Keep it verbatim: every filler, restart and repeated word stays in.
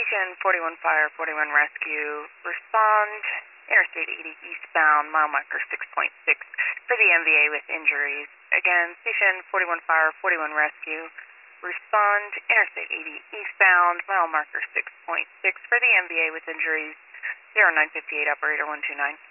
Station forty-one Fire, forty-one Rescue, respond Interstate eighty eastbound, mile marker six point six for the M V A with injuries. Again, Station forty-one Fire, forty-one Rescue, respond Interstate eighty eastbound, mile marker six point six for the M V A with injuries. zero nine five eight, operator one two nine.